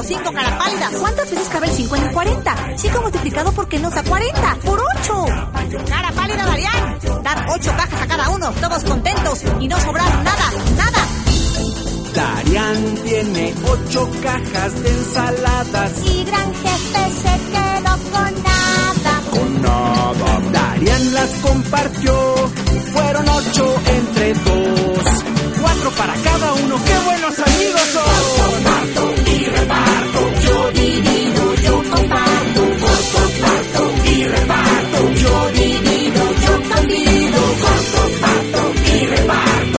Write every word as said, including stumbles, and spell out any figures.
cinco, cara pálida. ¿Cuántas veces cabe el cinco en el cuarenta? cinco multiplicado por qué nos da cuarenta. ¡Por ocho! Cara pálida, Darían. Dan ocho cajas a cada uno, todos contentos. Y no sobraron nada, nada. Darían tiene ocho cajas de ensaladas. Y gran jefe se quedó con nada. Con nada. Darían las compartió. Fueron ocho entre dos. Cuatro para cada